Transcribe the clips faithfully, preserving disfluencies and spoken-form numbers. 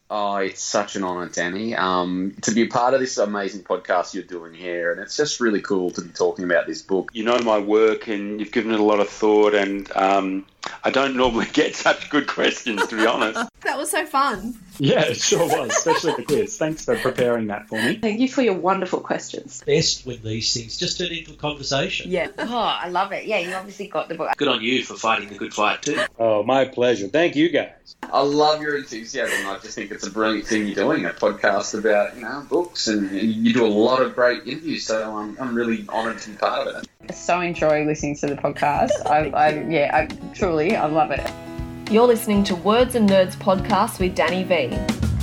Oh, it's such an honour, Danny, um, to be a part of this amazing podcast you're doing here. And it's just really cool to be talking about this book. You know my work and you've given it a lot of thought, and um, I don't normally get such good questions, to be honest. That was so fun. Yeah, it sure was, especially the quiz. Thanks for preparing that for me. Thank you for your wonderful questions. Best when these things just turn into a conversation. Yeah. Oh, I love it. Yeah, you obviously got the book. Good on you for fighting the good fight too. Oh, my pleasure. Thank you, guys. I love your enthusiasm. I just think it's a brilliant thing you're doing, a podcast about, you know, books, and you do a lot of great interviews, so I'm, I'm really honoured to be part of it. I so enjoy listening to the podcast. I, I yeah, I truly, I love it. You're listening to Words and Nerds podcast with Danny V.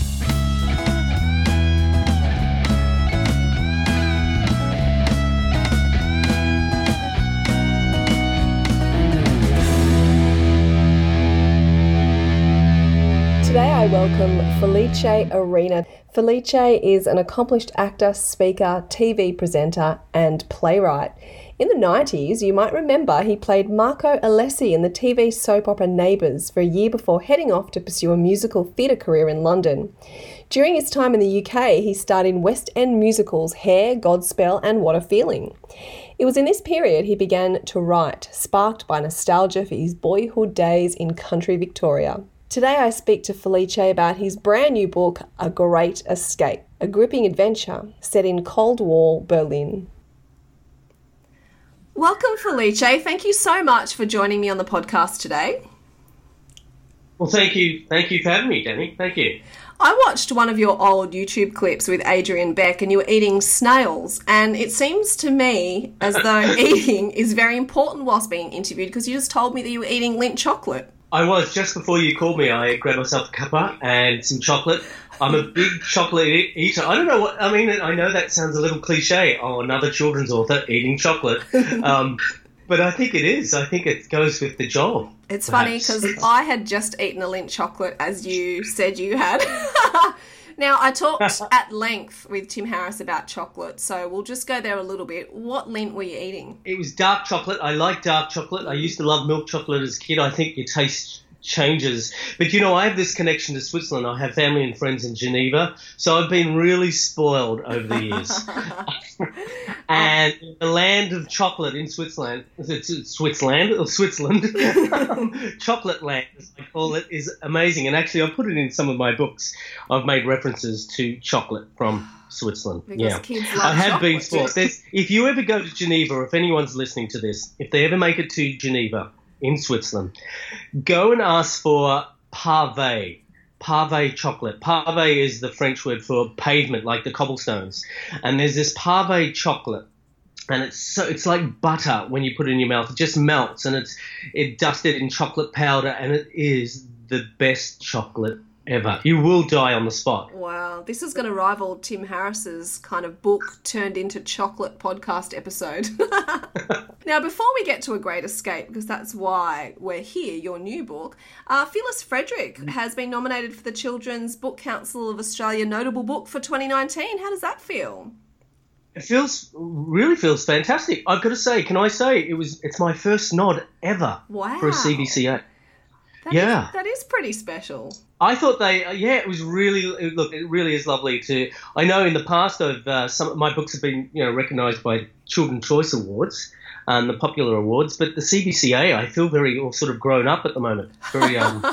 Today I welcome Felice Arena. Felice is an accomplished actor, speaker, T V presenter and playwright. In the nineties, you might remember he played Marco Alessi in the T V soap opera Neighbours for a year before heading off to pursue a musical theatre career in London. During his time in the U K, he starred in West End musicals Hair, Godspell and What a Feeling. It was in this period he began to write, sparked by nostalgia for his boyhood days in country Victoria. Today I speak to Felice about his brand new book, A Great Escape, a gripping adventure set in Cold War Berlin. Welcome, Felice. Thank you so much for joining me on the podcast today. Well, thank you. Thank you for having me, Danny. Thank you. I watched one of your old YouTube clips with Adrian Beck and you were eating snails, and it seems to me as though eating is very important whilst being interviewed, because you just told me that you were eating Lindt chocolate. I was. Just before you called me, I grabbed myself a cuppa and some chocolate. I'm a big chocolate e- eater. I don't know what, I mean, I know that sounds a little cliche. Oh, another children's author eating chocolate. Um, but I think it is. I think it goes with the job. It's perhaps. funny because I had just eaten a Lindt chocolate, as you said you had. Now, I talked at length with Tim Harris about chocolate, so we'll just go there a little bit. What Lindt were you eating? It was dark chocolate. I like dark chocolate. I used to love milk chocolate as a kid. I think your taste changes. But, you know, I have this connection to Switzerland. I have family and friends in Geneva, so I've been really spoiled over the years. And the land of chocolate in Switzerland, it's Switzerland or Switzerland, chocolate land, as I call it, is amazing. And actually, I put it in some of my books. I've made references to chocolate from Switzerland. Because yeah, kids love I have chocolate. been spoiled. There's, if you ever go to Geneva, or if anyone's listening to this, if they ever make it to Geneva in Switzerland, go and ask for pavé. Pavé chocolate. Pavé is the French word for pavement, like the cobblestones. And there's this pavé chocolate, and it's so it's like butter when you put it in your mouth. It just melts, and it's it dusted in chocolate powder, and it is the best chocolate ever. You will die on the spot. Wow, this is going to rival Tim Harris's kind of book turned into chocolate podcast episode. Now, before we get to A Great Escape, because that's why we're here, your new book, uh, Phyllis Frederick has been nominated for the Children's Book Council of Australia Notable Book for twenty nineteen. How does that feel? It feels, really feels fantastic. I've got to say, can I say, it was it's my first nod ever Wow. for a C B C A. That Yeah. is, that is pretty special. I thought they, uh, yeah, it was really, look, it really is lovely to, I know in the past I've, uh, some my books have been, you know, recognised by Children's Choice Awards and the popular awards, but the C B C A, I feel very all sort of grown up at the moment. Very, um,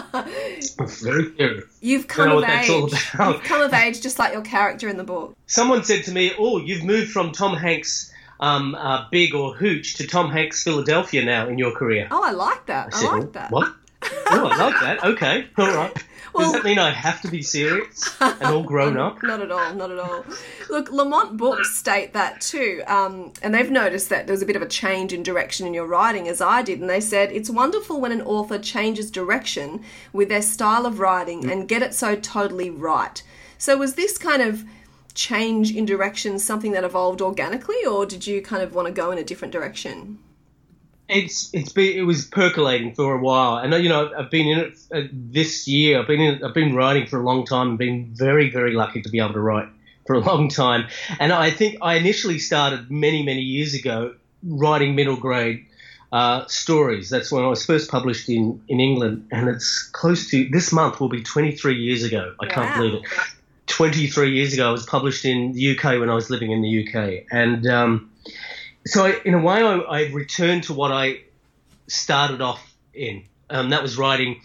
very serious. You've come know of what that's age. all about. You've come of age just like your character in the book. Someone said to me, oh, you've moved from Tom Hanks' um, uh, Big or Hooch to Tom Hanks' Philadelphia now in your career. Oh, I like that. I, said, like that. What? Oh, I like that. Okay, all right. Well- Does that mean I have to be serious and all grown up? Not at all, not at all. Look, Lamont Books state that too, um, and they've noticed that there's a bit of a change in direction in your writing, as I did, and they said, it's wonderful when an author changes direction with their style of writing and get it so totally right. So was this kind of change in direction something that evolved organically, or did you kind of want to go in a different direction? It's it's been it was percolating for a while, and you know I've been in it uh, this year. I've been in, I've been writing for a long time, and been very very lucky to be able to write for a long time. And I think I initially started many many years ago writing middle grade uh, stories. That's when I was first published in, in England, and it's close to, this month will be twenty-three years ago. I can't Wow. believe it. twenty-three years ago, I was published in the U K when I was living in the U K. And um, so I, in a way, I, I returned to what I started off in. Um, that was writing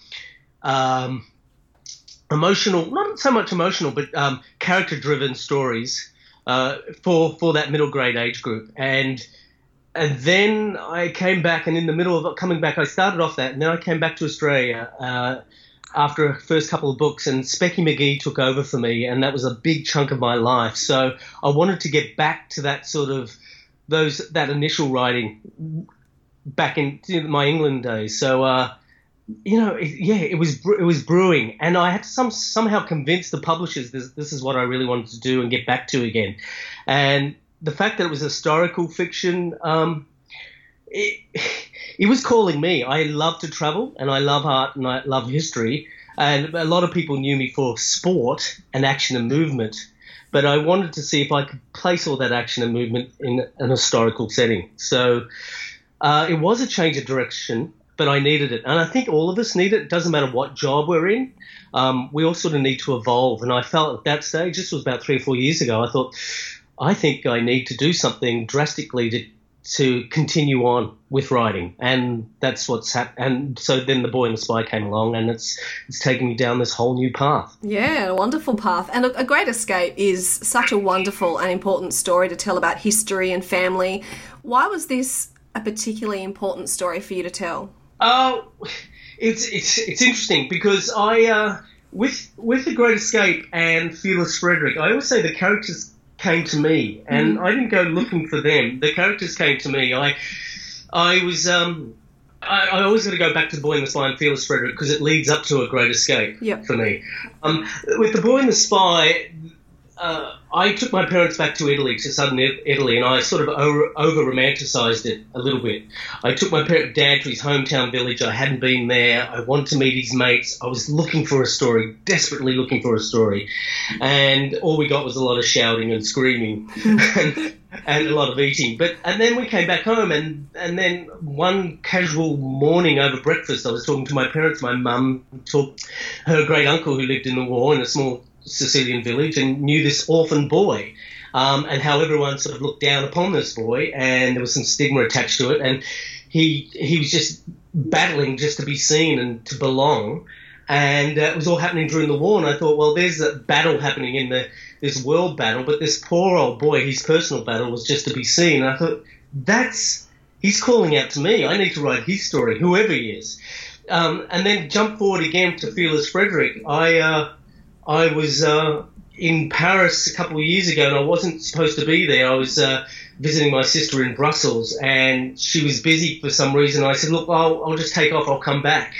um, emotional, not so much emotional, but um, character-driven stories uh, for for that middle grade age group. And and then I came back, and in the middle of coming back, I started off that, and then I came back to Australia uh, after a first couple of books, and Specky McGee took over for me, and that was a big chunk of my life. So I wanted to get back to that sort of those that initial writing back in my England days. So uh, you know, it, yeah, it was it was brewing, and I had to some somehow convince the publishers this this is what I really wanted to do and get back to again. And the fact that it was historical fiction, um, it, it was calling me. I love to travel, and I love art, and I love history. And a lot of people knew me for sport and action and movement, but I wanted to see if I could place all that action and movement in an historical setting. So uh, it was a change of direction, but I needed it. And I think all of us need it. It doesn't matter what job we're in. Um, we all sort of need to evolve. And I felt at that stage, this was about three or four years ago, I thought, I think I need to do something drastically to to continue on with writing, and that's what's happened. And so then The Boy and the Spy came along, and it's it's taken me down this whole new path. Yeah, a wonderful path. And a, a Great Escape is such a wonderful and important story to tell about history and family. Why was this a particularly important story for you to tell? Oh, uh, it's it's it's interesting because I uh, with with The Great Escape and Fearless Frederick, I always say the characters came to me, and I didn't go looking for them. The characters came to me. I, I was, um, I, I always got to go back to The Boy and the Spy and Fearless Frederick because it leads up to A Great Escape Yep. for me. Um, with The Boy and the Spy, uh, I took my parents back to Italy, to southern Italy, and I sort of over, over-romanticised it a little bit. I took my parent, dad to his hometown village. I hadn't been there. I wanted to meet his mates. I was looking for a story, desperately looking for a story. And all we got was a lot of shouting and screaming and, and a lot of eating. But and then we came back home, and, and then one casual morning over breakfast, I was talking to my parents. My mum took her great-uncle who lived in the war in a small Sicilian village and knew this orphan boy, um, and how everyone sort of looked down upon this boy, and there was some stigma attached to it, and he he was just battling just to be seen and to belong, and uh, it was all happening during the war. And I thought, well, there's a battle happening in the this world battle, but this poor old boy, his personal battle was just to be seen. And I thought, that's he's calling out to me. I need to write his story, whoever he is. Um, and then jump forward again to Fearless Frederick. I uh, I was uh, in Paris a couple of years ago, and I wasn't supposed to be there. I was uh, visiting my sister in Brussels, and she was busy for some reason. I said, look, I'll, I'll just take off. I'll come back.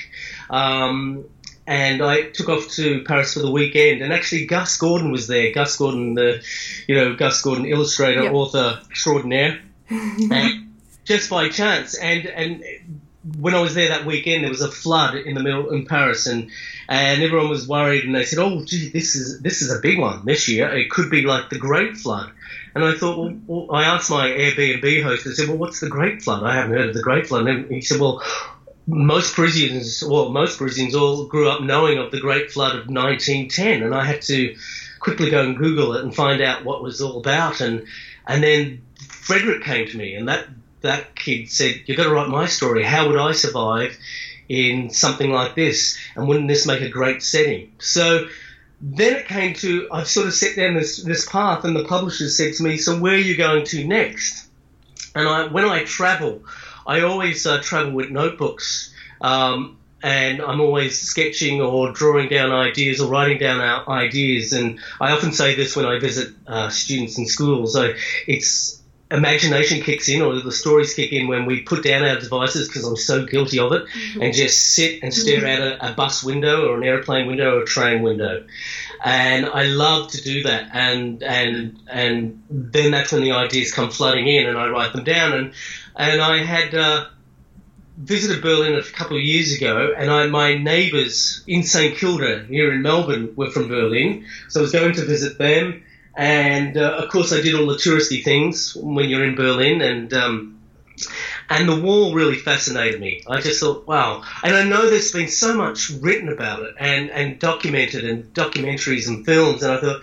Um, and I took off to Paris for the weekend, and actually Gus Gordon was there. Gus Gordon, the, you know, Gus Gordon, illustrator, Yep. author extraordinaire, and just by chance. And and when I was there that weekend, there was a flood in the middle in Paris, and and everyone was worried, and they said, "Oh, gee, this is this is a big one this year. It could be like the Great Flood." And I thought, well, well, I asked my Airbnb host. I said, "Well, what's the Great Flood? I haven't heard of the Great Flood." And he said, "Well, most Parisians, well, most Parisians all grew up knowing of the Great Flood of nineteen ten." And I had to quickly go and Google it and find out what it was all about. And and then Frederick came to me, and that. That kid said, "You've got to write my story. How would I survive in something like this? And wouldn't this make a great setting?" So then it came to, I've sort of set down this, this path, and the publisher said to me, "So where are you going to next?" And I, when I travel, I always uh, travel with notebooks, um, and I'm always sketching or drawing down ideas or writing down our ideas. And I often say this when I visit uh, students in schools. So it's imagination kicks in, or the stories kick in when we put down our devices, because I'm so guilty of it, mm-hmm. and just sit and stare at a, a bus window or an airplane window or a train window. And I love to do that. And and and then that's when the ideas come flooding in, and I write them down. And and I had uh, visited Berlin a couple of years ago, and I, my neighbours in St Kilda here in Melbourne were from Berlin, so I was going to visit them. And, uh, of course, I did all the touristy things when you're in Berlin, and um, And the wall really fascinated me. I just thought, wow. And I know there's been so much written about it and, and documented and documentaries and films. And I thought,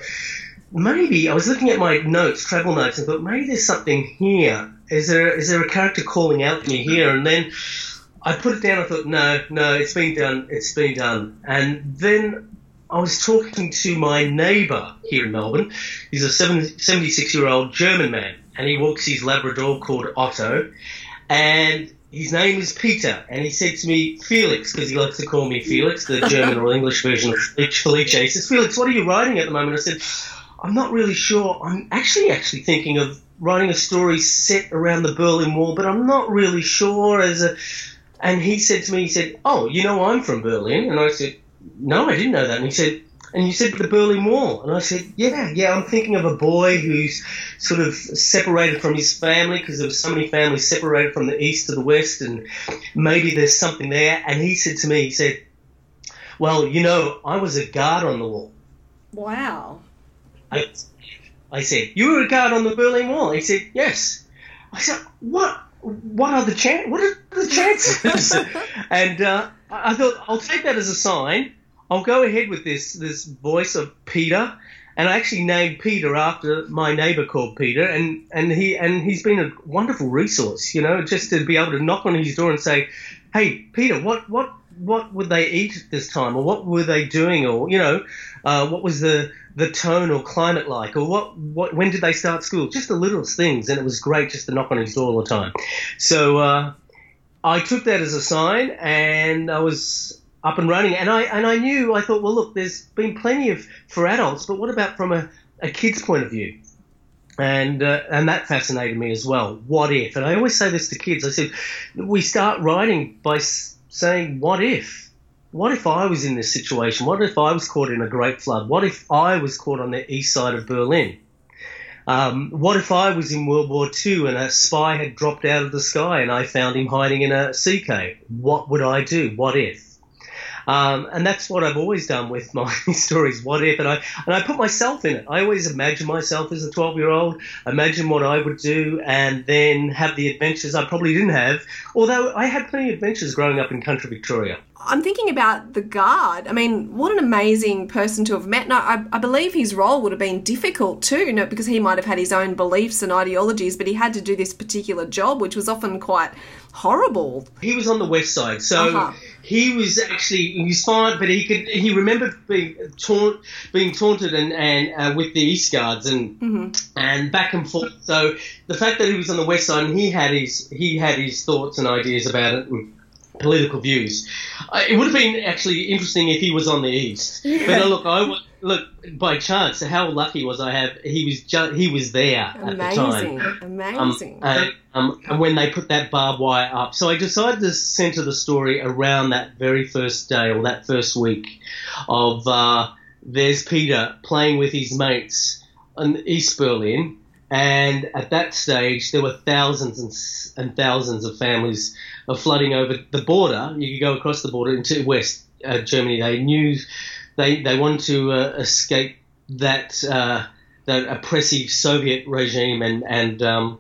maybe, I was looking at my notes, travel notes, and thought, maybe there's something here. Is there is there a character calling out to me here? And then I put it down. I thought, no, no, it's been done. It's been done. And then I was talking to my neighbour here in Melbourne. He's a seventy-six-year-old German man, and he walks his Labrador called Otto. And his name is Peter, and he said to me, Felix, because he likes to call me Felix, the German or English version of Felice. He says, Felix, what are you writing at the moment? I said, I'm not really sure. I'm actually actually thinking of writing a story set around the Berlin Wall, but I'm not really sure. As a, and he said to me, he said, oh, you know I'm from Berlin? And I said, no, I didn't know that. And he said, and you said the Berlin Wall. And I said, yeah, yeah, I'm thinking of a boy who's sort of separated from his family because there were so many families separated from the east to the west, and maybe there's something there. And he said to me, he said, well, you know, I was a guard on the wall. Wow. I, I said, you were a guard on the Berlin Wall? He said, yes. I said, what? What are the chan- What are the chances? and uh, I thought, I'll take that as a sign. I'll go ahead with this this voice of Peter, and I actually named Peter after my neighbour called Peter, and, and he and he's been a wonderful resource, you know, just to be able to knock on his door and say, hey, Peter, what what what would they eat this time, or what were they doing, or you know, uh, what was the the tone or climate like, or what what when did they start school? Just the littlest things, and it was great just to knock on his door all the time. So uh, I took that as a sign, and I was up and running, and I and I knew, I thought, well, look, there's been plenty of for adults, but what about from a, a kid's point of view? And uh, and that fascinated me as well. What if? And I always say this to kids. I said, we start writing by s- saying, what if? What if I was in this situation? What if I was caught in a great flood? What if I was caught on the east side of Berlin? Um, what if I was in World War Two and a spy had dropped out of the sky and I found him hiding in a sea cave? What would I do? What if? Um, and that's what I've always done with my stories. What if? And I and I put myself in it. I always imagine myself as a twelve-year-old, imagine what I would do, and then have the adventures I probably didn't have. Although I had plenty of adventures growing up in country Victoria. I'm thinking about the guard. I mean, what an amazing person to have met. And I, I believe his role would have been difficult too, you know, because he might have had his own beliefs and ideologies, but he had to do this particular job, which was often quite horrible. He was on the west side, so uh-huh. he was actually he was fine, but he could he remembered being taunt, being taunted and and uh, with the East Guards and mm-hmm. and back and forth. So the fact that he was on the west side and he had his he had his thoughts and ideas about it. And political views. Uh, it would have been actually interesting if he was on the east. Yeah. But uh, look, I look by chance. How lucky was I? Have he was ju- he was there amazing, at the time. Amazing, amazing. Um, um, and when they put that barbed wire up, so I decided to centre the story around that very first day or that first week of uh, there's Peter playing with his mates in East Berlin, and at that stage there were thousands and, and thousands of families of flooding over the border. You could go across the border into West uh, Germany. They knew they they wanted to uh, escape that uh, that oppressive Soviet regime, and and um,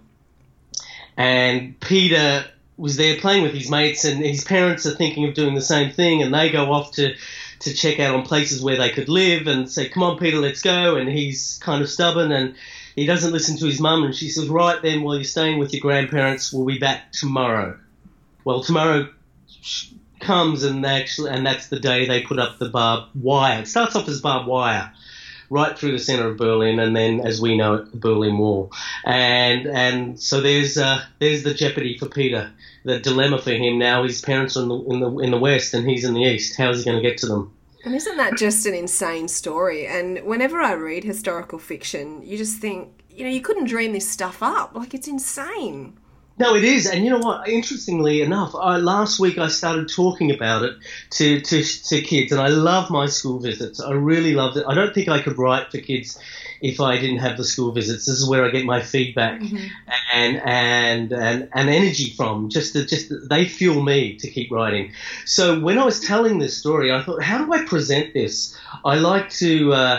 and Peter was there playing with his mates, and his parents are thinking of doing the same thing, and they go off to to check out on places where they could live and say, "Come on, Peter, let's go." And he's kind of stubborn and he doesn't listen to his mum, and she says, "Right then, while you're staying with your grandparents, we'll be back tomorrow." Well, tomorrow comes, and actually, and that's the day they put up the barbed wire. It starts off as barbed wire, right through the centre of Berlin, and then, as we know it, the Berlin Wall. And and so there's uh, there's the jeopardy for Peter, the dilemma for him now. His parents are in the in the in the west, and he's in the east. How's he going to get to them? And isn't that just an insane story? And whenever I read historical fiction, you just think, you know, you couldn't dream this stuff up. Like, it's insane. No, it is. And you know what? Interestingly enough, I, last week I started talking about it to, to to kids, and I love my school visits. I really loved it. I don't think I could write for kids if I didn't have the school visits. This is where I get my feedback mm-hmm. and, and and and energy from. Just to, just to, they fuel me to keep writing. So when I was telling this story, I thought, how do I present this? I like to uh,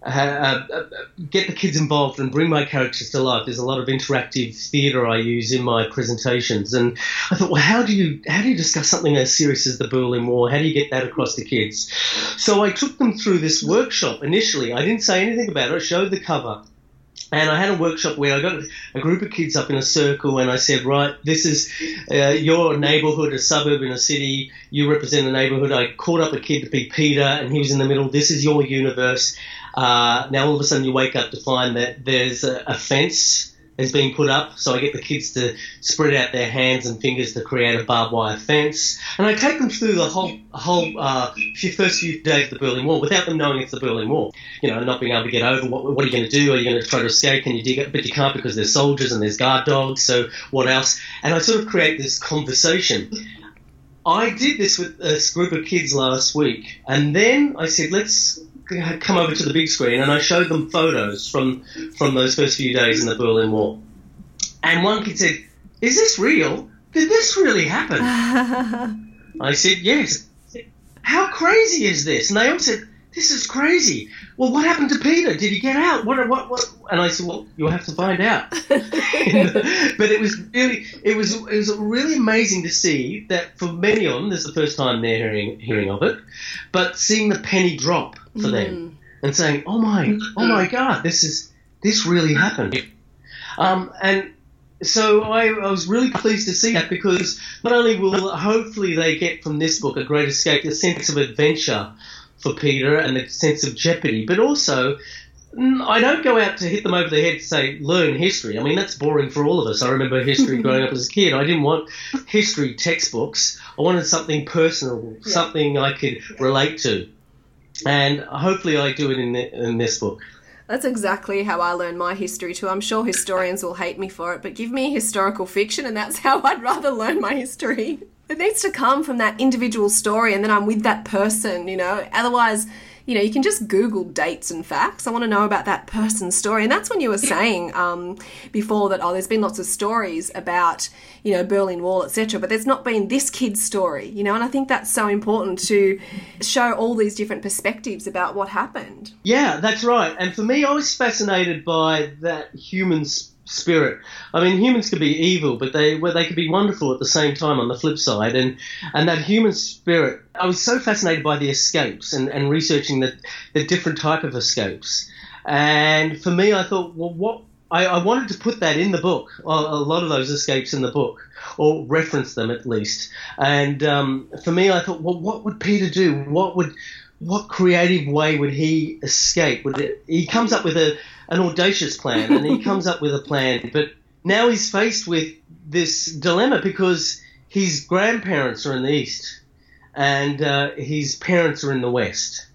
uh, uh, get the kids involved and bring my characters to life. There's a lot of interactive theatre I use in my presentations, and I thought, well, how do you how do you discuss something as serious as the Berlin Wall? How do you get that across to kids? So I took them through this workshop initially. I didn't say anything about it. I showed the cover. And I had a workshop where I got a group of kids up in a circle and I said, right, this is uh, your neighbourhood, a suburb in a city. You represent a neighbourhood. I called up a kid to be Peter and he was in the middle. This is your universe. Uh, now all of a sudden you wake up to find that there's a, a fence has been put up. So I get the kids to spread out their hands and fingers to create a barbed wire fence. And I take them through the whole whole uh, few, first few days of the Berlin Wall without them knowing it's the Berlin Wall. You know, not being able to get over. What, what are you going to do? Are you going to try to escape? Can you dig it? But you can't because there's soldiers and there's guard dogs. So what else? And I sort of create this conversation. I did this with a group of kids last week. And then I said, let's come over to the big screen, and I showed them photos from from those first few days in the Berlin Wall. And one kid said, is this real? Did this really happen? I said, yes. How crazy is this? And they all said, this is crazy. Well, what happened to Peter? Did he get out? What? What? What? And I said, well, you'll have to find out. But it was really, it was, it was really amazing to see that for many of them, this is the first time they're hearing hearing of it, but seeing the penny drop for mm. them and saying, oh my, oh my God, this is this really happened. Um, and so I, I was really pleased to see that, because not only will hopefully they get from this book a great escape, the sense of adventure for Peter and the sense of jeopardy, but also I don't go out to hit them over the head to say, learn history. I mean, that's boring for all of us. I remember history growing up as a kid. I didn't want history textbooks. I wanted something personal, yeah. something I could relate to. And hopefully I do it in, the, in this book. That's exactly how I learned my history too. I'm sure historians will hate me for it, but give me historical fiction and that's how I'd rather learn my history. It needs to come from that individual story and then I'm with that person, you know. Otherwise, you know, you can just Google dates and facts. I want to know about that person's story. And that's when you were saying um, before that, oh, there's been lots of stories about, you know, Berlin Wall, et cetera, but there's not been this kid's story, you know, and I think that's so important to show all these different perspectives about what happened. Yeah, that's right. And for me, I was fascinated by that human spirit. I mean, humans could be evil, but they well, they could be wonderful at the same time on the flip side. And, and that human spirit, I was so fascinated by the escapes and, and researching the, the different type of escapes. And for me, I thought, well, what I, I wanted to put that in the book, a, a lot of those escapes in the book, or reference them at least. And um, for me, I thought, well, what would Peter do? What would what creative way would he escape? Would it, he comes up with a an audacious plan, and he comes up with a plan, but now he's faced with this dilemma because his grandparents are in the East and uh, his parents are in the West.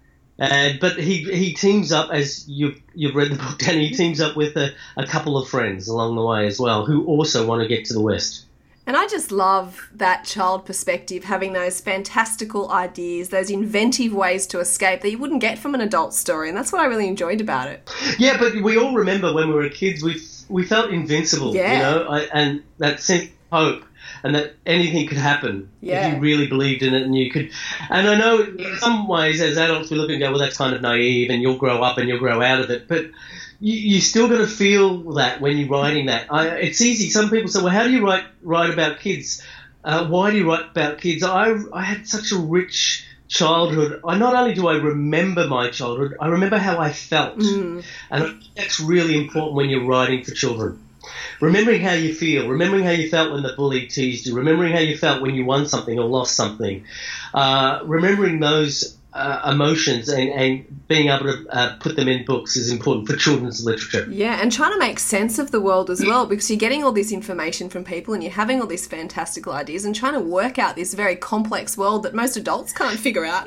And but he he teams up, as you've, you've read the book, Danny, he teams up with a, a couple of friends along the way as well who also want to get to the West. And I just love that child perspective, having those fantastical ideas, those inventive ways to escape that you wouldn't get from an adult story. And that's what I really enjoyed about it. Yeah, but we all remember when we were kids, we we felt invincible, yeah. you know, I, and that sense of hope and that anything could happen yeah. if you really believed in it. And you could, and I know in some ways as adults we look and go, well, that's kind of naive and you'll grow up and you'll grow out of it. But you, you're still going to feel that when you're writing that. I, it's easy. Some people say, well, how do you write write about kids? Uh, why do you write about kids? I, I had such a rich childhood. I not only do I remember my childhood, I remember how I felt. Mm. And I think that's really important when you're writing for children. Remembering how you feel, remembering how you felt when the bully teased you, remembering how you felt when you won something or lost something, uh, remembering those uh, emotions and, and being able to uh, put them in books is important for children's literature. Yeah, and trying to make sense of the world as well, because you're getting all this information from people and you're having all these fantastical ideas and trying to work out this very complex world that most adults can't figure out.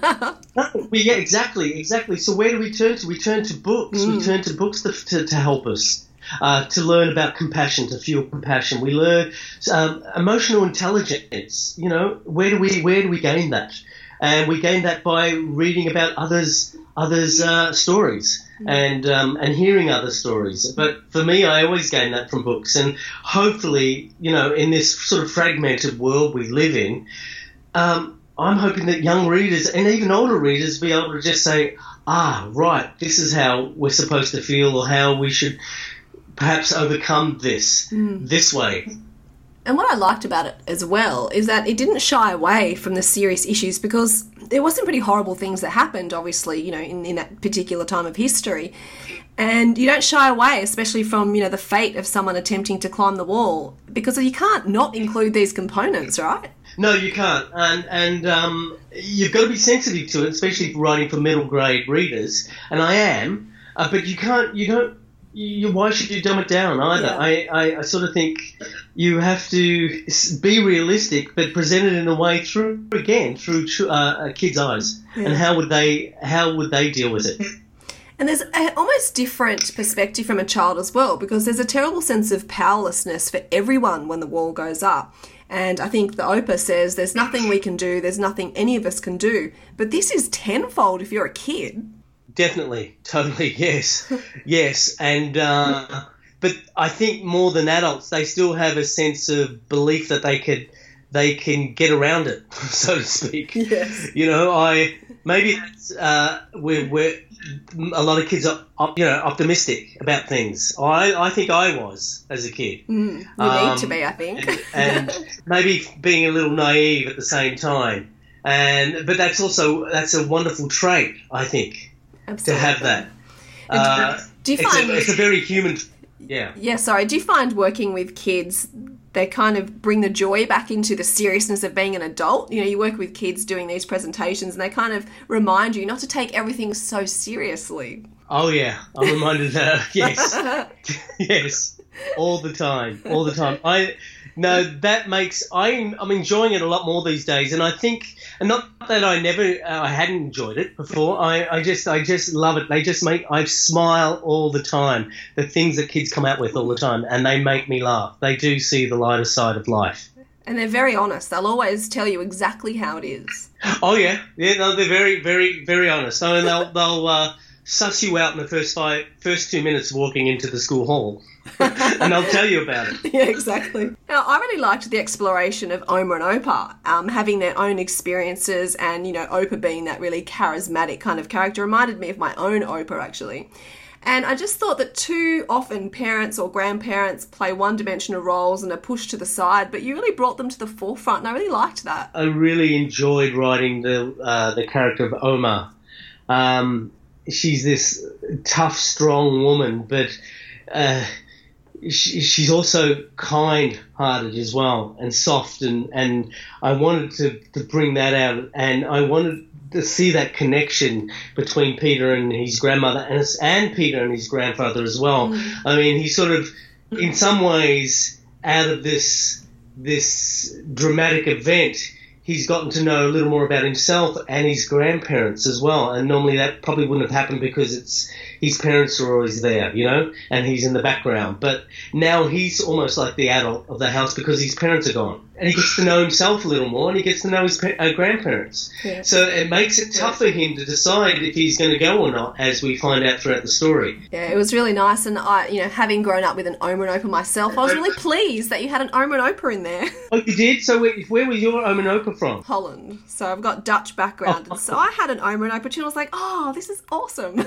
No, yeah, exactly, exactly. So where do we turn to? We turn to books. Mm. We turn to books to, to, to help us. Uh, to learn about compassion, to fuel compassion. We learn um, emotional intelligence. You know, where do we where do we gain that? And we gain that by reading about others others' uh, stories and um, and hearing other stories. But for me, I always gain that from books. And hopefully, you know, in this sort of fragmented world we live in, um, I'm hoping that young readers and even older readers be able to just say, ah, right, this is how we're supposed to feel, or how we should perhaps overcome this Mm. this way. And what I liked about it as well is that it didn't shy away from the serious issues, because there were some pretty horrible things that happened, obviously, you know, in, in that particular time of history. And you don't shy away, especially from, you know, the fate of someone attempting to climb the wall, because you can't not include these components, right? No, you can't, and and um, you've got to be sensitive to it, especially if you're writing for middle grade readers. And I am, uh, but you can't, you don't. You, why should you dumb it down either? Yeah. I, I, I sort of think you have to s- be realistic, but present it in a way through again through ch- uh, a kid's eyes. Yeah. And how would they how would they deal with it? And there's an almost different perspective from a child as well, because there's a terrible sense of powerlessness for everyone when the wall goes up. And I think the Oprah says there's nothing we can do, there's nothing any of us can do. But this is tenfold if you're a kid. Definitely, totally, yes, yes, and uh, but I think more than adults, they still have a sense of belief that they could, they can get around it, so to speak. Yes. You know, I maybe that's, uh, we're, we're a lot of kids are, op- you know, optimistic about things. I I think I was as a kid. Mm, you Um, need to be, I think. and, and maybe being a little naive at the same time, and but that's also that's a wonderful trait, I think. To Absolutely. have that. And Uh, do you it's, find... a, it's a very human, yeah. Yeah, sorry. Do you find working with kids, they kind of bring the joy back into the seriousness of being an adult? You know, you work with kids doing these presentations and they kind of remind you not to take everything so seriously. Oh yeah, I'm reminded that. Yes, yes, all the time, all the time. I no, that makes I'm I'm enjoying it a lot more these days, and I think, and not that I never uh, I hadn't enjoyed it before. I, I just I just love it. They just make I smile all the time. The things that kids come out with all the time, and they make me laugh. They do see the lighter side of life. And they're very honest. They'll always tell you exactly how it is. Oh yeah, yeah. No, they're very, very, very honest. I mean, they'll they'll uh, suss you out in the first five, first two minutes walking into the school hall, and they'll tell you about it. Yeah, exactly. Now, I really liked the exploration of Oma and Opa, um, having their own experiences, and, you know, Opa being that really charismatic kind of character reminded me of my own Opa, actually. And I just thought that too often parents or grandparents play one-dimensional roles and are pushed to the side, but you really brought them to the forefront, and I really liked that. I really enjoyed writing the uh, the character of Oma. Um, she's this tough, strong woman, but uh, she, she's also kind-hearted as well, and soft, and, and I wanted to, to bring that out, and I wanted to see that connection between Peter and his grandmother, and, and Peter and his grandfather as well. Mm. I mean, he sort of, in some ways, out of this this dramatic event, he's gotten to know a little more about himself and his grandparents as well. And normally that probably wouldn't have happened because it's his parents are always there, you know, and he's in the background. But now he's almost like the adult of the house because his parents are gone. And he gets to know himself a little more, and he gets to know his uh, grandparents. Yeah. So it makes it tough for him to decide if he's going to go or not, as we find out throughout the story. Yeah, it was really nice. And I, you know, having grown up with an Oma and Opa myself, I was really pleased that you had an Oma and Opa in there. Oh, you did? So where, where was your Oma and Opa from? Holland. So I've got Dutch background. Oh. And so I had an Oma and Opa too, and I was like, oh, this is awesome.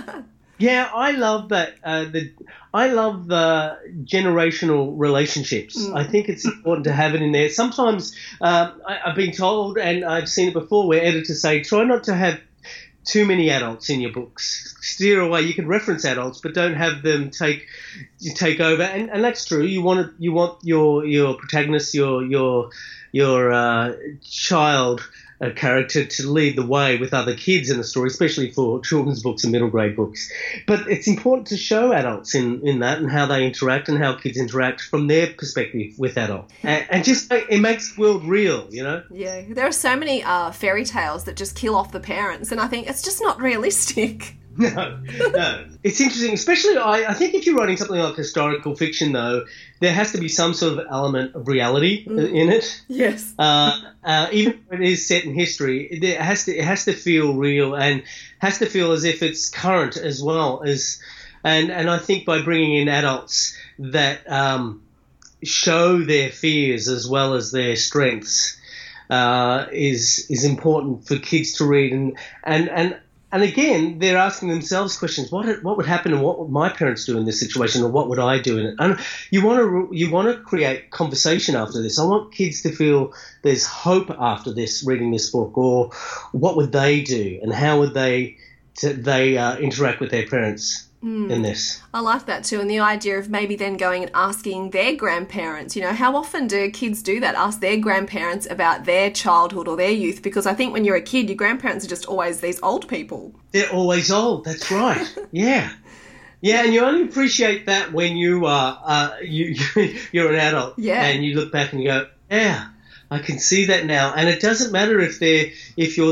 Yeah, I love that. Uh, the I love the generational relationships. Mm. I think it's important to have it in there. Sometimes uh, I, I've been told, and I've seen it before, where editors say, try not to have too many adults in your books. Steer away. You can reference adults, but don't have them take take over. And, and that's true. You want you want your your protagonist, your your your uh, child. A character to lead the way with other kids in the story, especially for children's books and middle grade books. But it's important to show adults in, in that and how they interact and how kids interact from their perspective with adults. And, and just it makes the world real, you know? Yeah, there are so many uh, fairy tales that just kill off the parents, and I think it's just not realistic. No, no. It's interesting, especially I, I think if you're writing something like historical fiction, though, there has to be some sort of element of reality mm. in it. Yes. Uh, uh, even when it is set in history, it has to it has to feel real and has to feel as if it's current as well as, and and I think by bringing in adults that um, show their fears as well as their strengths uh, is is important for kids to read and and and. and again, they're asking themselves questions. What what would happen, and what would my parents do in this situation, or what would I do in it? And you want to you want to create conversation after this. I want kids to feel there's hope after this, reading this book, or what would they do, and how would they they uh, interact with their parents mm. in this. I like that too, and the idea of maybe then going and asking their grandparents. You know, how often do kids do that? Ask their grandparents about their childhood or their youth, because I think when you're a kid, your grandparents are just always these old people. They're always old. That's right. Yeah. Yeah, and you only appreciate that when you are uh, you you're an adult, yeah. and you look back and you go, yeah, I can see that now. And it doesn't matter if they're if you're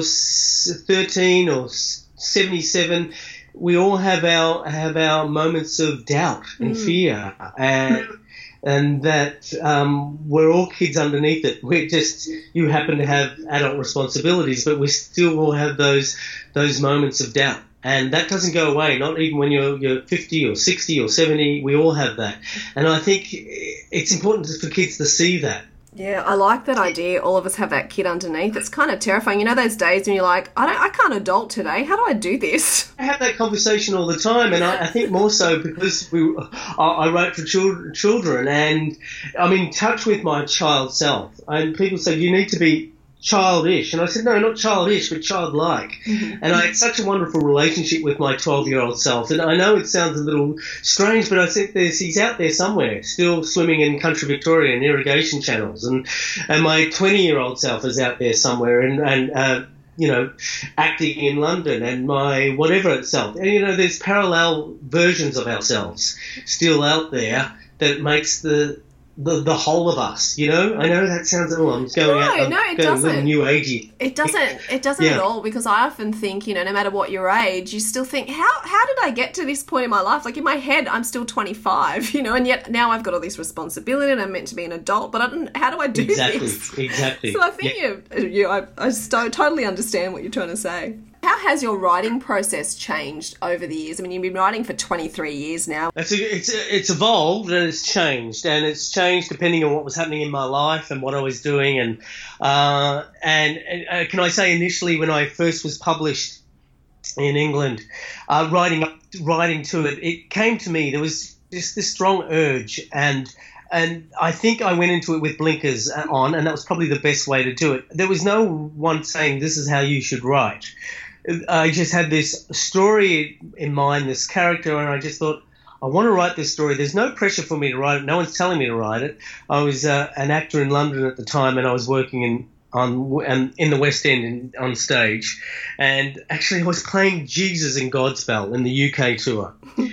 thirteen or seventy-seven. We all have our have our moments of doubt and mm. fear, and and that um, we're all kids underneath it. We're just you happen to have adult responsibilities, but we still all have those those moments of doubt. And that doesn't go away, not even when you're, you're fifty or sixty or seventy. We all have that. And I think it's important for kids to see that. Yeah, I like that idea. All of us have that kid underneath. It's kind of terrifying. You know those days when you're like, I don't, I can't adult today. How do I do this? I have that conversation all the time, and I, I think more so because we, I, I wrote for children, children, and I'm in touch with my child self. And people say, you need to be childish, and I said no, not childish, but childlike. Mm-hmm. And I had such a wonderful relationship with my twelve-year-old self, and I know it sounds a little strange, but I think there's he's out there somewhere, still swimming in country Victoria and irrigation channels, and and my twenty-year-old self is out there somewhere, and and uh, you know, acting in London, and my whatever self, and you know, there's parallel versions of ourselves still out there that makes the The, the whole of us, you know. I know that sounds. Oh, I'm going no, out. I'm no, it going doesn't. A little new agey. It doesn't. It doesn't yeah. at all. Because I often think, you know, no matter what your age, you still think, how how did I get to this point in my life? Like in my head, I'm still twenty-five, you know, and yet now I've got all this responsibility, and I'm meant to be an adult. But I don't. How do I do exactly, this? Exactly. So I think yeah. you, you, I, I st- totally understand what you're trying to say. How has your writing process changed over the years? I mean, you've been writing for twenty-three years now. It's it's it's evolved and it's changed, and it's changed depending on what was happening in my life and what I was doing. And uh, and uh, can I say initially when I first was published in England, uh, writing up, writing to it, it came to me. There was just this strong urge, and and I think I went into it with blinkers on, and that was probably the best way to do it. There was no one saying this is how you should write. I just had this story in mind, this character, and I just thought, I want to write this story. There's no pressure for me to write it. No one's telling me to write it. I was uh, an actor in London at the time, and I was working in on um, in the West End in, on stage. And actually I was playing Jesus in Godspell in the U K tour.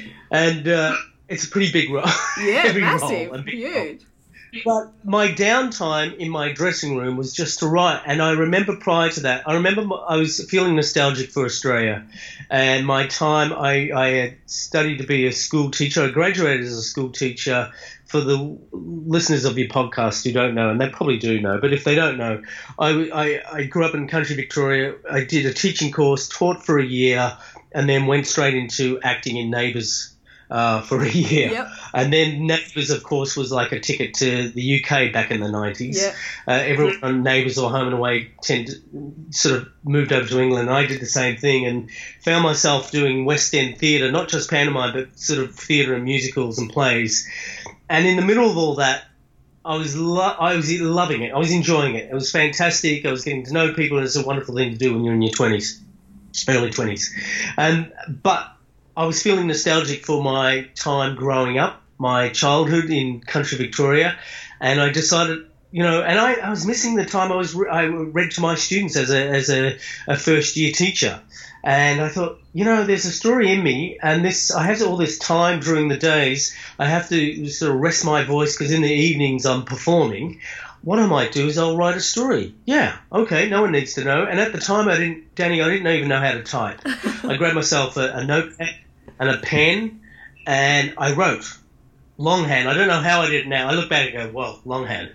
And uh, it's a pretty big role. Yeah, massive, role, huge. Role. But my downtime in my dressing room was just to write. And I remember prior to that, I remember I was feeling nostalgic for Australia. And my time, I, I had studied to be a school teacher. I graduated as a school teacher. For the listeners of your podcast who don't know, and they probably do know, but if they don't know, I, I, I grew up in country Victoria. I did a teaching course, taught for a year, and then went straight into acting in Neighbours. Uh, for a year. Yep. And then Neighbours, of course, was like a ticket to the U K back in the nineties. Yep. Uh, everyone on Neighbours or Home and Away tend to, sort of moved over to England. I did the same thing and found myself doing West End theatre, not just pantomime, but sort of theatre and musicals and plays. And in the middle of all that, I was lo- I was loving it. I was enjoying it. It was fantastic. I was getting to know people, and it's a wonderful thing to do when you're in your twenties, early twenties. And but I was feeling nostalgic for my time growing up, my childhood in country Victoria, and I decided, you know, and I, I was missing the time I was re- I read to my students as a as a, a first year teacher, and I thought, you know, there's a story in me, and this I have all this time during the days. I have to sort of rest my voice because in the evenings I'm performing. What I might do is I'll write a story. Yeah, okay, no one needs to know. And at the time, I didn't, Danny, I didn't even know how to type. I grabbed myself a, a notepad and a pen, and I wrote longhand. I don't know how I did it now. I look back and go, well, longhand.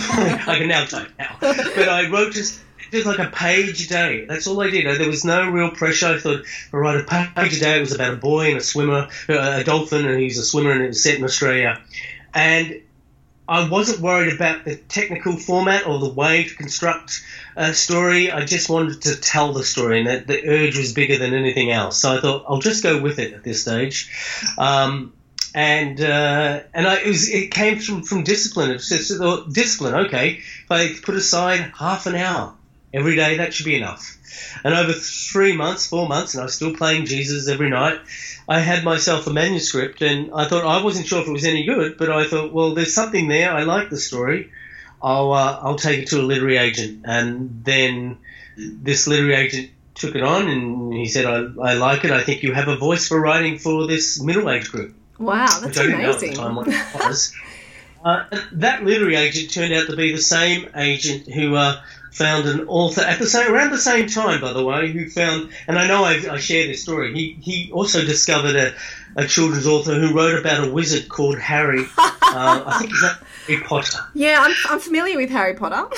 I can now type now. But I wrote just, just like a page a day. That's all I did. There was no real pressure. I thought, I'll write a page a day. It was about a boy and a swimmer, a dolphin, and he's a swimmer, and it was set in Australia. And I wasn't worried about the technical format or the way to construct a story. I just wanted to tell the story, and that the urge was bigger than anything else. So I thought I'll just go with it at this stage. Um, and uh, and I, it was it came from, from discipline. It was just uh, discipline. Okay, if I put aside half an hour every day, that should be enough. And over three months, four months, and I was still playing Jesus every night, I had myself a manuscript, and I thought I wasn't sure if it was any good, but I thought, well, there's something there. I like the story. I'll uh, I'll take it to a literary agent. And then this literary agent took it on, and he said, I, I like it. I think you have a voice for writing for this middle-age group. Wow, that's which I didn't amazing. know at the time what it was. uh, that literary agent turned out to be the same agent who uh, found an author at the same around the same time, by the way, who found, and I know I, I share this story. He he also discovered a, a children's author who wrote about a wizard called Harry. uh, I think it's Harry Potter. Yeah, I'm I'm familiar with Harry Potter.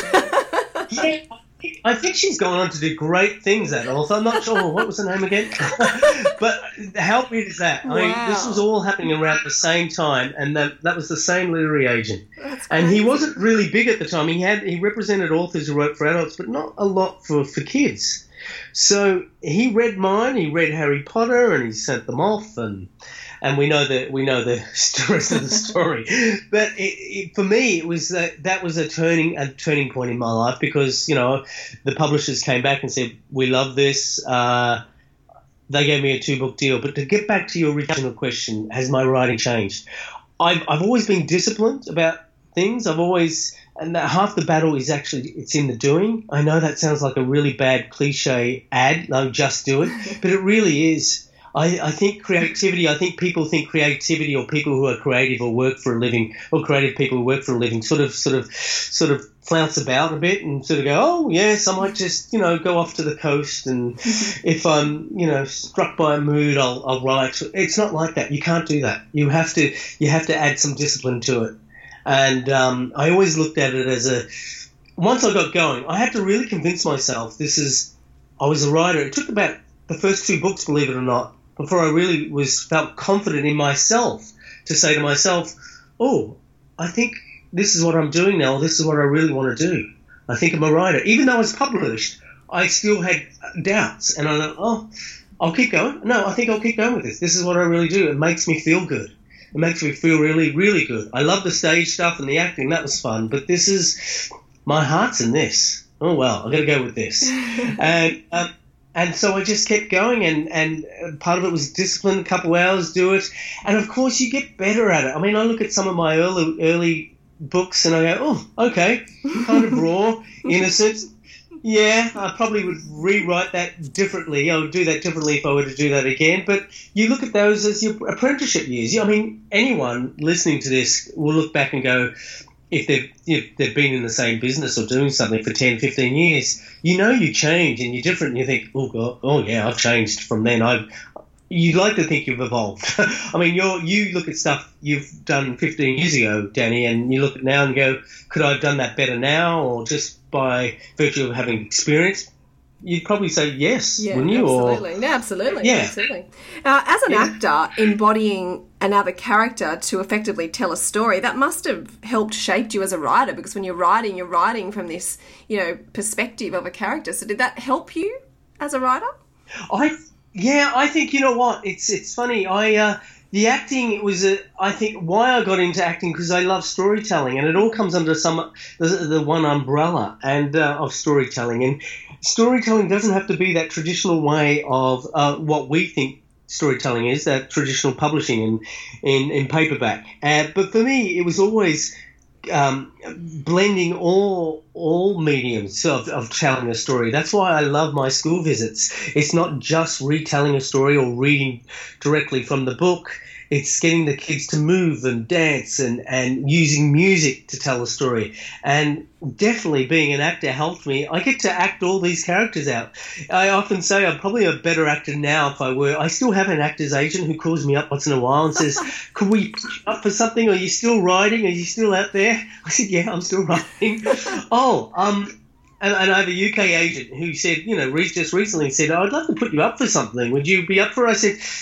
Yeah, I think she's gone on to do great things, that author. I'm not sure what was her name again, but how weird is that? I mean, Wow. this was all happening around the same time, and that that was the same literary agent. That's And he crazy. wasn't really big at the time. He had he represented authors who wrote for adults, but not a lot for, for kids. So he read mine. He read Harry Potter, and he sent them off, and and we know that we know the rest of the story. But it, it, for me, it was that that was a turning a turning point in my life, because you know the publishers came back and said, we love this. Uh, they gave me a two book deal. But to get back to your original question, has my writing changed? I've I've always been disciplined about things. I've always, and that half the battle is actually, it's in the doing. I know that sounds like a really bad cliche ad, no, just do it, but it really is. I, I think creativity, I think people think creativity, or people who are creative or work for a living, or creative people who work for a living, sort of, sort of, sort of flounce about a bit and sort of go, oh yes, I might just, you know, go off to the coast, and if I'm, you know, struck by a mood, I'll, I'll write. It's not like that. You can't do that. You have to, you have to add some discipline to it. And um, I always looked at it as a, once I got going, I had to really convince myself this is, I was a writer. It took about the first two books, believe it or not, before I really was felt confident in myself to say to myself, oh, I think this is what I'm doing now. This is what I really want to do. I think I'm a writer. Even though I was published, I still had doubts. And I thought, oh, I'll keep going. No, I think I'll keep going with this. This is what I really do. It makes me feel good. It makes me feel really, really good. I love the stage stuff and the acting. That was fun. But this is, my heart's in this. Oh, well, I've got to go with this. and um, and so I just kept going. And, and part of it was discipline, a couple of hours, do it. And, of course, you get better at it. I mean, I look at some of my early early books and I go, oh, okay, kind of raw, innocent. Yeah, I probably would rewrite that differently. I would do that differently if I were to do that again. But you look at those as your apprenticeship years. I mean, anyone listening to this will look back and go, if they've, if they've been in the same business or doing something for ten, fifteen years, you know you change and you're different. And you think, oh, God, oh yeah, I've changed from then. I've, you'd like to think you've evolved. I mean, you're, you look at stuff you've done fifteen years ago, Danny, and you look at now and go, could I have done that better now, or just by virtue of having experience? You'd probably say yes, Yeah, wouldn't you? absolutely. Or, no, absolutely. Yeah. Absolutely. Uh, as an Yeah. actor, embodying another character to effectively tell a story, that must have helped shape you as a writer, because when you're writing, you're writing from this, you know, perspective of a character. So did that help you as a writer? I yeah, I think, you know what? It's it's funny. I uh, the acting, it was a, I think why I got into acting, because I love storytelling, and it all comes under some the, the one umbrella and uh, of storytelling. And storytelling doesn't have to be that traditional way of uh, what we think storytelling is, that traditional publishing in in, in paperback. Uh, but for me, it was always um, blending all all mediums of, of telling a story. That's why I love my school visits. It's not just retelling a story or reading directly from the book. It's getting the kids to move and dance and, and using music to tell a story. And definitely being an actor helped me. I get to act all these characters out. I often say I'm probably a better actor now if I were. I still have an actor's agent who calls me up once in a while and says, could we put you up for something? Are you still writing? Are you still out there? I said, yeah, I'm still writing. oh, um... And, and I have a U K agent who said, you know, just recently said, I'd love to put you up for something. Would you be up for it? I said,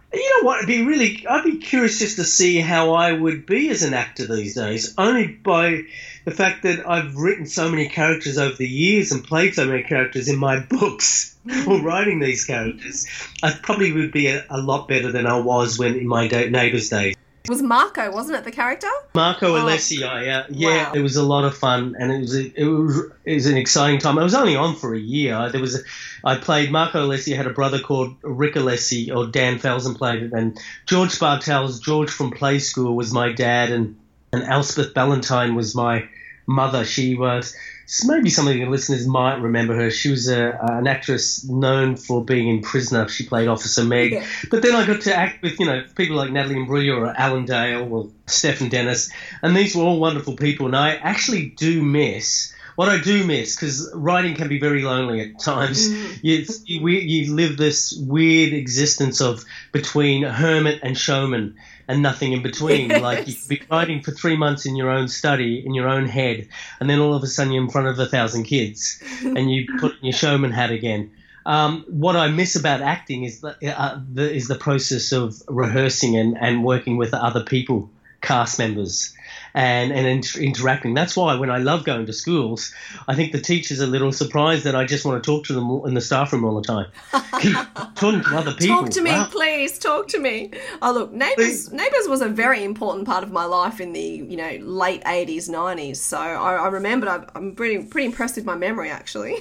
You know what? It'd be really. I'd be curious just to see how I would be as an actor these days. Only by the fact that I've written so many characters over the years and played so many characters in my books or writing these characters, I probably would be a, a lot better than I was when in my da- neighbours' days. It was Marco, wasn't it, the character? Marco oh. Alessi, yeah, yeah. Wow. It was a lot of fun, and it was a, it was it was an exciting time. I was only on for a year. There was a, I played Marco Alessi. Had a brother called Rick Alessi, or Dan Felsen played it, and George Bartels, George from Play School, was my dad, and and Elspeth Ballantyne was my mother. She was. Maybe some of the listeners might remember her. She was a, an actress known for being in Prisoner. She played Officer Meg. Yeah. But then I got to act with, you know, people like Natalie Imbruglia or Alan Dale or Stephen Dennis. And these were all wonderful people. And I actually do miss, what I do miss, because writing can be very lonely at times. Mm. You, you, you live this weird existence of between hermit and showman. And nothing in between. Yes. Like you could be writing for three months in your own study, in your own head, and then all of a sudden you're in front of a thousand kids, and you put your showman hat again. Um, what I miss about acting is the, uh, the is the process of rehearsing and, and working with other people, cast members, and and inter- interacting. That's why when I love going to schools, I think the teachers are a little surprised that I just want to talk to them in the staff room all the time. Keep talking to other people. Talk to me, wow. please. Talk to me. Oh, look, Neighbours Neighbours was a very important part of my life in the you know late eighties, nineties. So I, I remembered. I, I'm pretty pretty impressed with my memory, actually.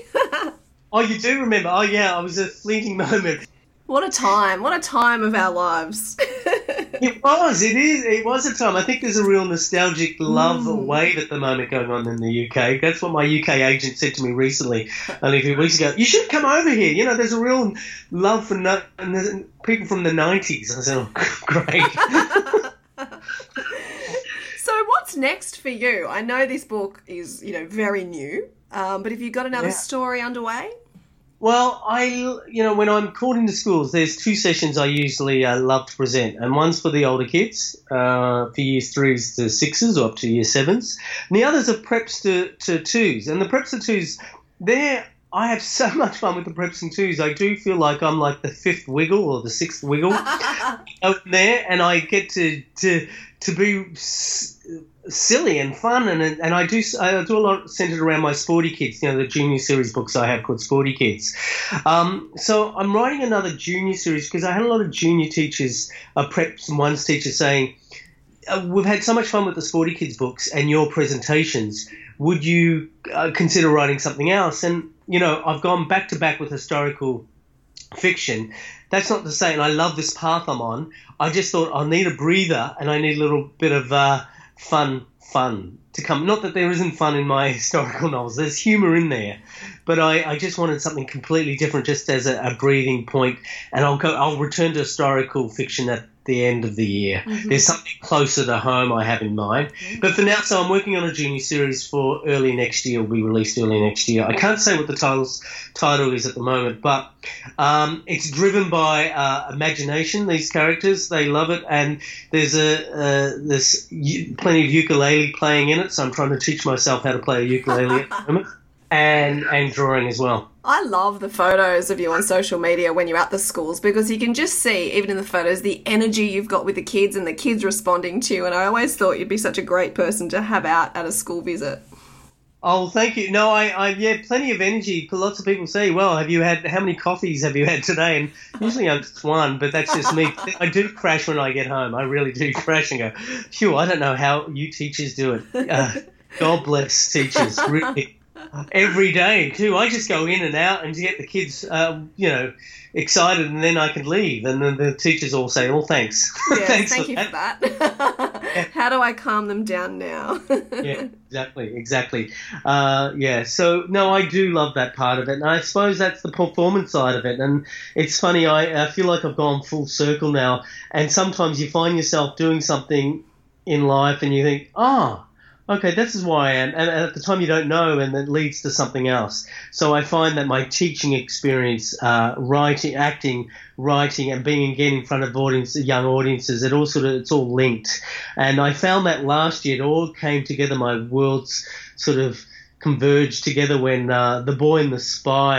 Oh, you do remember? Oh, yeah. It was a fleeting moment. What a time. What a time of our lives. It was. It is. It was a time. I think there's a real nostalgic love mm. wave at the moment going on in the U K. That's what my U K agent said to me recently, only a few weeks ago. You should come over here. You know, there's a real love for no- people from the nineties. I said, oh, great. So what's next for you? I know this book is, you know, very new, um, but have you got another yeah. story underway? Well, I, you know, when I'm called into schools, there's two sessions I usually uh, love to present, and one's for the older kids, uh, for years threes to sixes or up to year sevens, and the others are preps to, to twos. And the preps to twos, there I have so much fun with the preps and twos. I do feel like I'm like the fifth wiggle or the sixth wiggle out there, and I get to to to be s- silly and fun, and and I do I do a lot centered around my Sporty Kids, you know, the junior series books I have called Sporty Kids. Um, so I'm writing another junior series because I had a lot of junior teachers, uh, preps and ones teachers saying, uh, we've had so much fun with the Sporty Kids books and your presentations. Would you uh, consider writing something else? And, you know, I've gone back to back with historical fiction. That's not to say, and I love this path I'm on, I just thought I'll need a breather and I need a little bit of uh, fun, fun to come. Not that there isn't fun in my historical novels. There's humour in there. But I, I just wanted something completely different just as a, a breathing point. And I'll go. I'll return to historical fiction at the end of the year. Mm-hmm. There's something closer to home I have in mind. Mm-hmm. But for now, so I'm working on a junior series for early next year. Will be released early next year. I can't say what the title's, title is at the moment, but um, it's driven by uh, imagination. These characters, they love it, and there's a uh, there's plenty of ukulele playing in it. So I'm trying to teach myself how to play a ukulele at the moment, and and drawing as well. I love the photos of you on social media when you're at the schools because you can just see, even in the photos, the energy you've got with the kids and the kids responding to you. And I always thought you'd be such a great person to have out at a school visit. Oh, thank you. No, I, I, yeah, plenty of energy. Lots of people say, well, have you had, how many coffees have you had today? And usually I'm just one, but that's just me. I do crash when I get home. I really do crash and go, phew, I don't know how you teachers do it. Uh, God bless teachers, really. Every day too. I just go in and out and get the kids, uh, you know, excited, and then I can leave. And then the teachers all say, "Oh, thanks, yeah, thanks thank for you that. for that." Yeah. How do I calm them down now? Yeah, exactly, exactly. Uh, yeah. So no, I do love that part of it, and I suppose that's the performance side of it. And it's funny. I, I feel like I've gone full circle now, and sometimes you find yourself doing something in life, and you think, "Oh, okay, this is why I am," and at the time you don't know, and it leads to something else. So I find that my teaching experience, uh, writing, acting, writing, and being again in front of audience, young audiences, it all sort of it's all linked. And I found that last year it all came together. My worlds sort of converged together when uh, The Boy and the Spy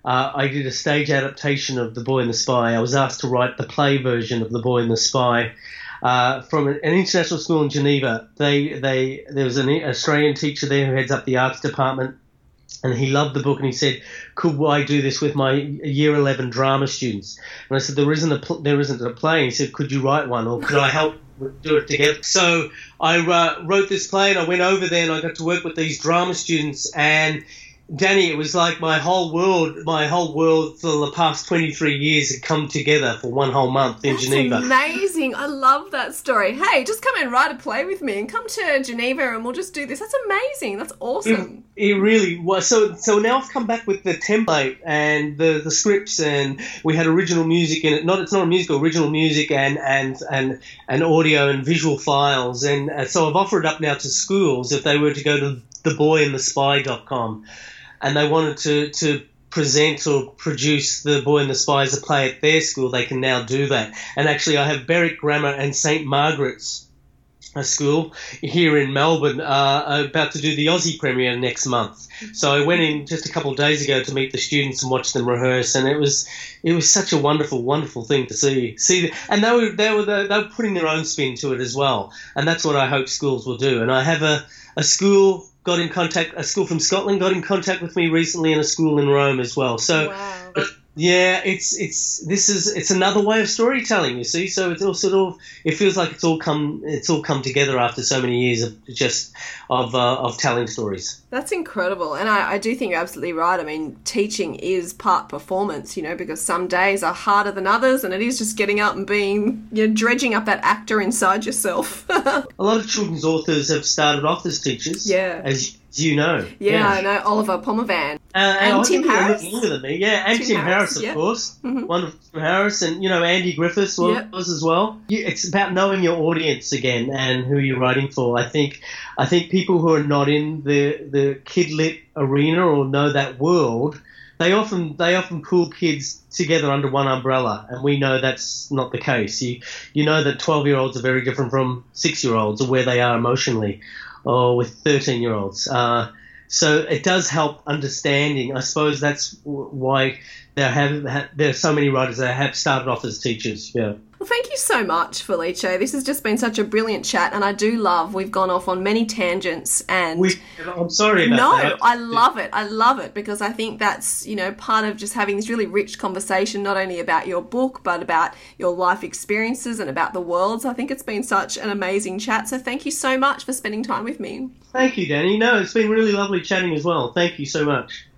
uh, I did a stage adaptation of The Boy and the Spy. I was asked to write the play version of The Boy and the Spy uh, from an, an international school in Geneva. They, they, there was an Australian teacher there who heads up the arts department, and he loved the book, and he said, "Could I do this with my year eleven drama students?" And I said, "There isn't a pl- there isn't a play." And he said, "Could you write one, or could I help do it together?" So I uh, wrote this play, and I went over there, and I got to work with these drama students. And Danny, it was like my whole world, my whole world for the past twenty-three years had come together for one whole month in That's Geneva. Amazing. I love that story. Hey, just come and write a play with me and come to Geneva and we'll just do this. That's amazing. That's awesome. It, it really was. So, so now I've come back with the template and the, the scripts, and we had original music in it. Not, it's not a musical, original music and, and, and, and audio and visual files. And uh, so I've offered it up now to schools if they were to go to the boy and the spy dot com. And they wanted to, to present or produce The Boy and the Spy as a play at their school, they can now do that. And actually, I have Berwick Grammar and Saint Margaret's a school here in Melbourne uh, about to do the Aussie premiere next month. So I went in just a couple of days ago to meet the students and watch them rehearse, and it was it was such a wonderful, wonderful thing to see. See, and they were they were they were putting their own spin to it as well, and that's what I hope schools will do. And I have a a school. got in contact, a school from Scotland got in contact with me recently, and a school in Rome as well. So, wow. yeah, it's it's this is it's another way of storytelling, you see. So it's all sort of it feels like it's all come it's all come together after so many years of just of uh, of telling stories. That's incredible, and I, I do think you're absolutely right. I mean, teaching is part performance, you know, because some days are harder than others, and it is just getting up and being, you know, dredging up that actor inside yourself. A lot of children's authors have started off as teachers, yeah, as you know. Yeah, yeah. I know Oliver Pomervan. Uh, and and Tim Harris. Younger than me. Yeah, and Tim, Tim Harris, Harris, of yeah. course. Mm-hmm. Wonderful Tim Harris, and you know Andy Griffiths was, Yep. was as well. You, it's about knowing your audience again and who you're writing for. I think, I think people who are not in the the kid lit arena or know that world, they often they often pull kids together under one umbrella, and we know that's not the case. You you know that twelve year olds are very different from six year olds, or where they are emotionally, or with thirteen year olds. Uh, So it does help understanding. I suppose that's why there have there are so many writers that have started off as teachers. Yeah. Well, thank you so much, Felice. This has just been such a brilliant chat, and I do love we've gone off on many tangents. And we, I'm sorry about no, that. I love it. I love it because I think that's, you know, part of just having this really rich conversation, not only about your book, but about your life experiences and about the world. So I think it's been such an amazing chat. So thank you so much for spending time with me. Thank you, Danny. No, it's been really lovely chatting as well. Thank you so much.